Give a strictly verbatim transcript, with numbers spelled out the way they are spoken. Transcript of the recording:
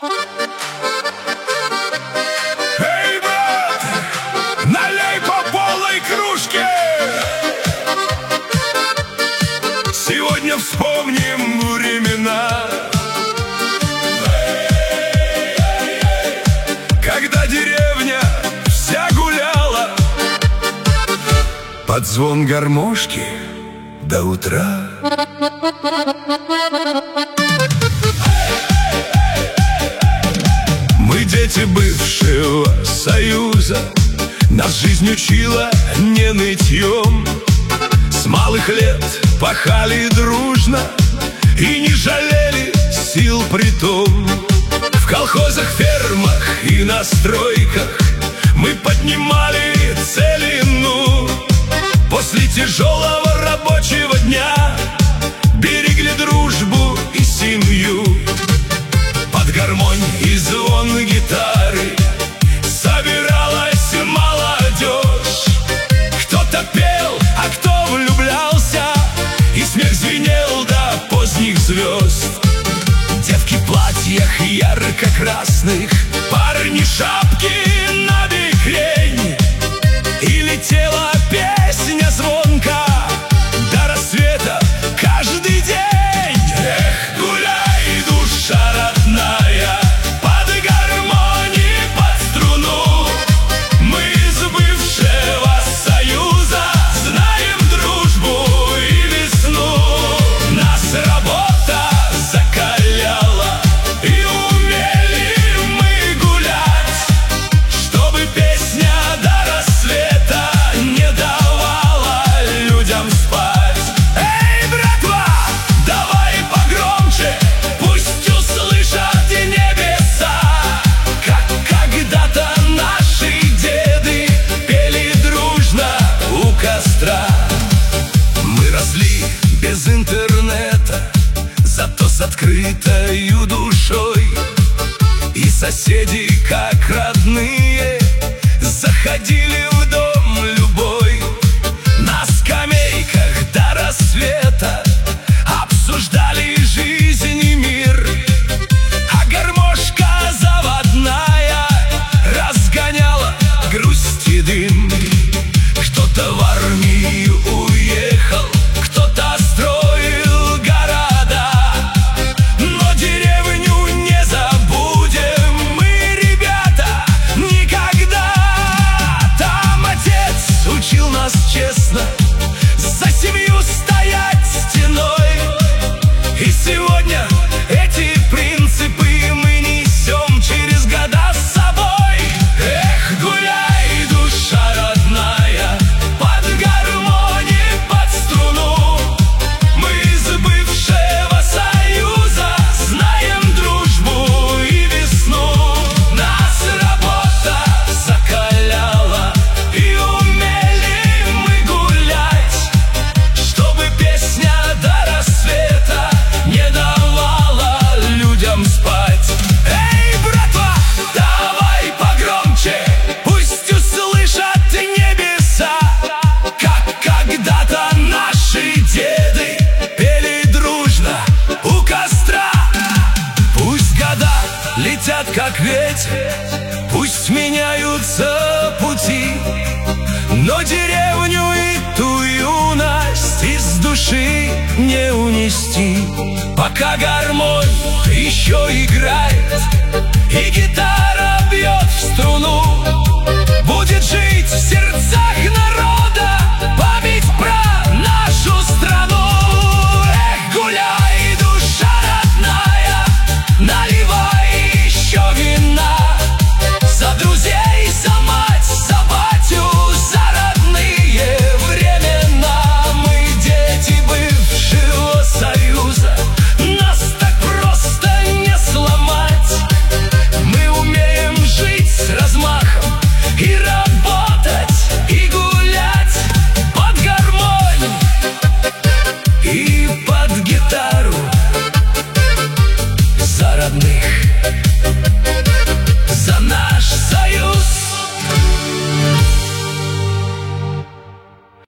Эй, брат, налей по полной кружке. Сегодня вспомним времена, когда деревня вся гуляла под звон гармошки до утра. Мы дети бывшего Союза, нас жизнь учила не нытьем. С малых лет пахали дружно и не жалели сил притом. В колхозах, фермах и на стройках мы поднимали целину. После тяжелого рабочего дня берегли дружбу и семью. Под гармонь и звон гитары собиралась молодежь. Кто-то пел, а кто влюблялся, и смех звенел до поздних звезд. Девки в платьях ярко-красных, парни шапки на бекрень, и летела песня звонко до рассвета каждый день. Эх, гуляй, душа родная, под гармонии, под струну. Мы из бывшего Союза знаем дружбу и весну. Нас работа закаляла, и умели мы гулять, чтобы песня до рассвета не давала людям спать. Эй, братва, давай погромче, пусть услышат небеса, как когда-то наши деды пели дружно у костра. Мы росли без интернета, зато с открытою душой, и соседи, как родные, заходили в дом любой. На скамейках до рассвета обсуждали жизнь и мир, а гармошка заводная разгоняла грусть и дым. Кто-то в армию уехал, кто-то строил города, но деревню не забудем мы, ребята, никогда. Там отец учил нас честно за семью стоять стеной, и сегодня эти принципы мы несем через года с собой. Эх, гуляй, душа родная, под гармонии, под струну. Мы из бывшего Союза знаем дружбу и весну. Нас работа закаляла, и умели мы гулять, чтобы песня до рассвета не давала людям спать. Эй, братва, давай погромче, пусть услышат небеса, как когда-то наши деды пели дружно у костра. Пусть года летят, как ветер, пусть меняются пути, но деревню и ту юность из души не унести. Пока гармонь еще играет,